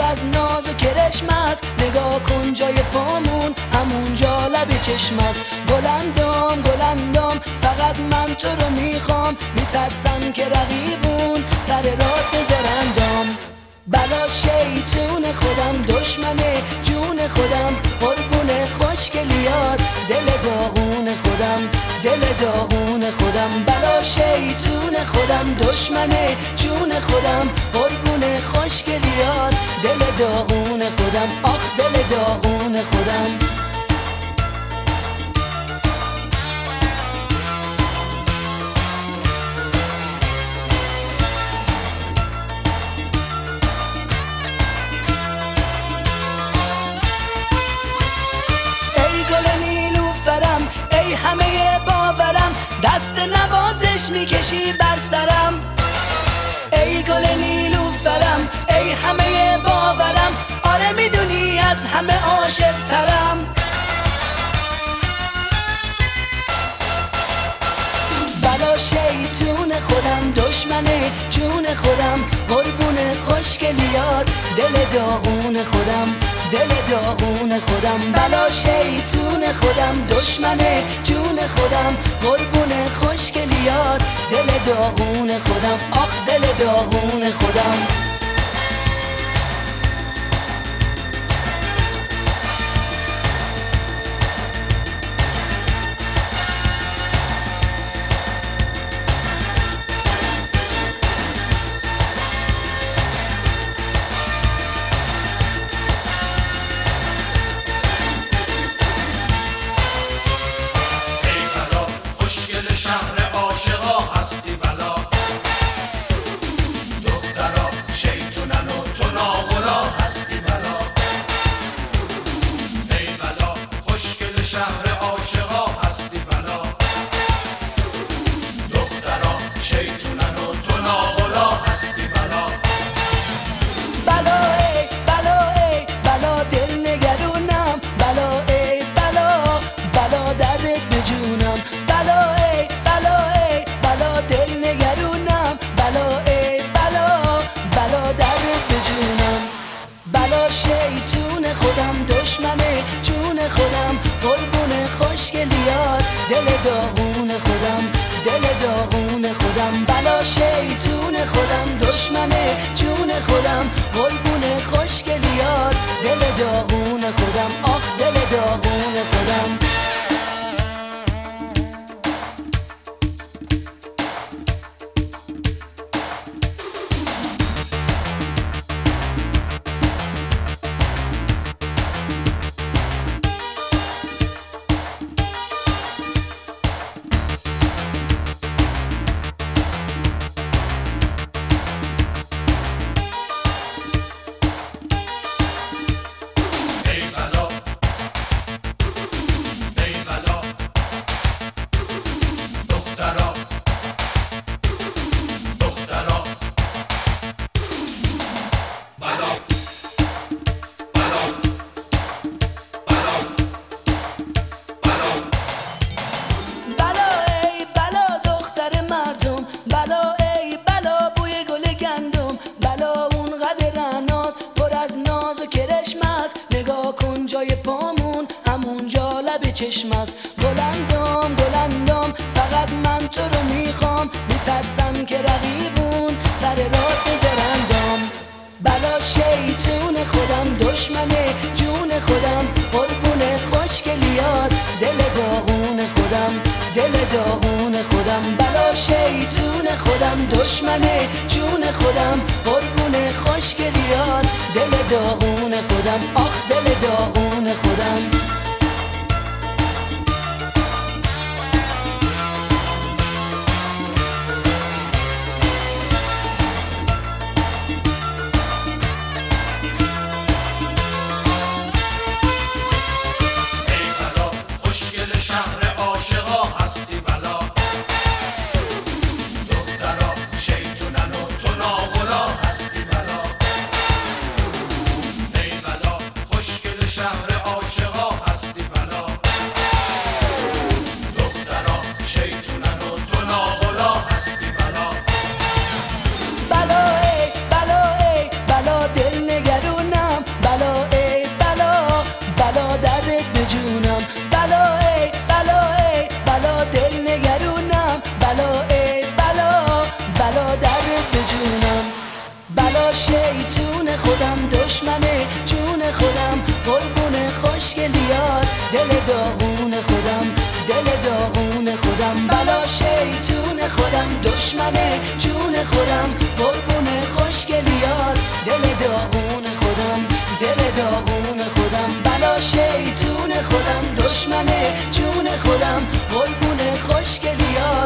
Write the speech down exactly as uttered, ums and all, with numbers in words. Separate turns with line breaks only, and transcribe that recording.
از ناز و کرشم است. نگاه کن جای پامون همونجا لب چشم است. گلندام گلندام فقط من تو رو میخوام، میترسم که رقیبون سر راه بذارندام. بلا شیطون خودم دشمنه جون خودم، قربون خوشگلیات دل داغون خودم، دل داغون خودم. بلا شیطون خودم دشمنه جون خودم، قربون خوشگلیات دل داغون خودم، آخ دل داغون خودم. ای همه باورم دست نوازش میکشی بر سرم. ای گل نیلوفرم ای همه باورم، آره میدونی از همه عاشق ترم. بلا شیطون خودم دشمنه جون خودم، قربون خوشگلیات دل داغون خودم، دل داغون خودم. بلا شیطون خودم دشمنه جون خودم، قربون خوشگلیات دل داغون خودم، آخ دل داغون خودم.
شهر عاشقا هستی بلا، دخترا شیطونن و تو ناغلا هستی بلا. ای بلا خوشگل شهر عاشقا هستی بلا، دخترا شیطونن و تو ناغلا هستی بلا.
بلا ای بلا ای بلا دل نگرونم، بلا ای بلا بلا دردت به جونم. بلا ای بلا ای بلا دل نگرونم، بلا ای بلا بلا دردت به جونم. بلا شیطون خودم دشمنه جون خودم، قربون خوشگلیات دل داغون خودم، دل داغون خودم. بلا شیطون خودم دشمنه جون خودم، قربون خوشگلیات دل داغون خودم، آخ دل داغون خودم. نگاه کن جای پامون همونجا لب چشم است. گلندام گلندام فقط من تو رو میخوام، میترسم که رقیبون سر راه بذارندام. بلا شیطون خودم دشمنه جون خودم، قربون خوشگلیات دل داغون خودم، دل داغون خودم. بلا شیطون خودم دشمنه جون خودم، قربون خوشگلیات دل داغون خودم، آخ دل داغون خودم.
شهر عاشقا هستی بلا، دخترا شیطونن و تو ناغلا هستی بلا. ای بلا خوشگل شهر عاشقا هستی
بلا شیطون خودم، دشمنه جون خودم، قربون خوشگلیات، دل داغون خودم، دل داغون خودم. بلا شیطون خودم، دشمنه جون خودم، قربون خوشگلیات، دل داغون خودم، دل داغون خودم. بلا شیطون خودم، دشمنه جون خودم، قربون خوشگلیات.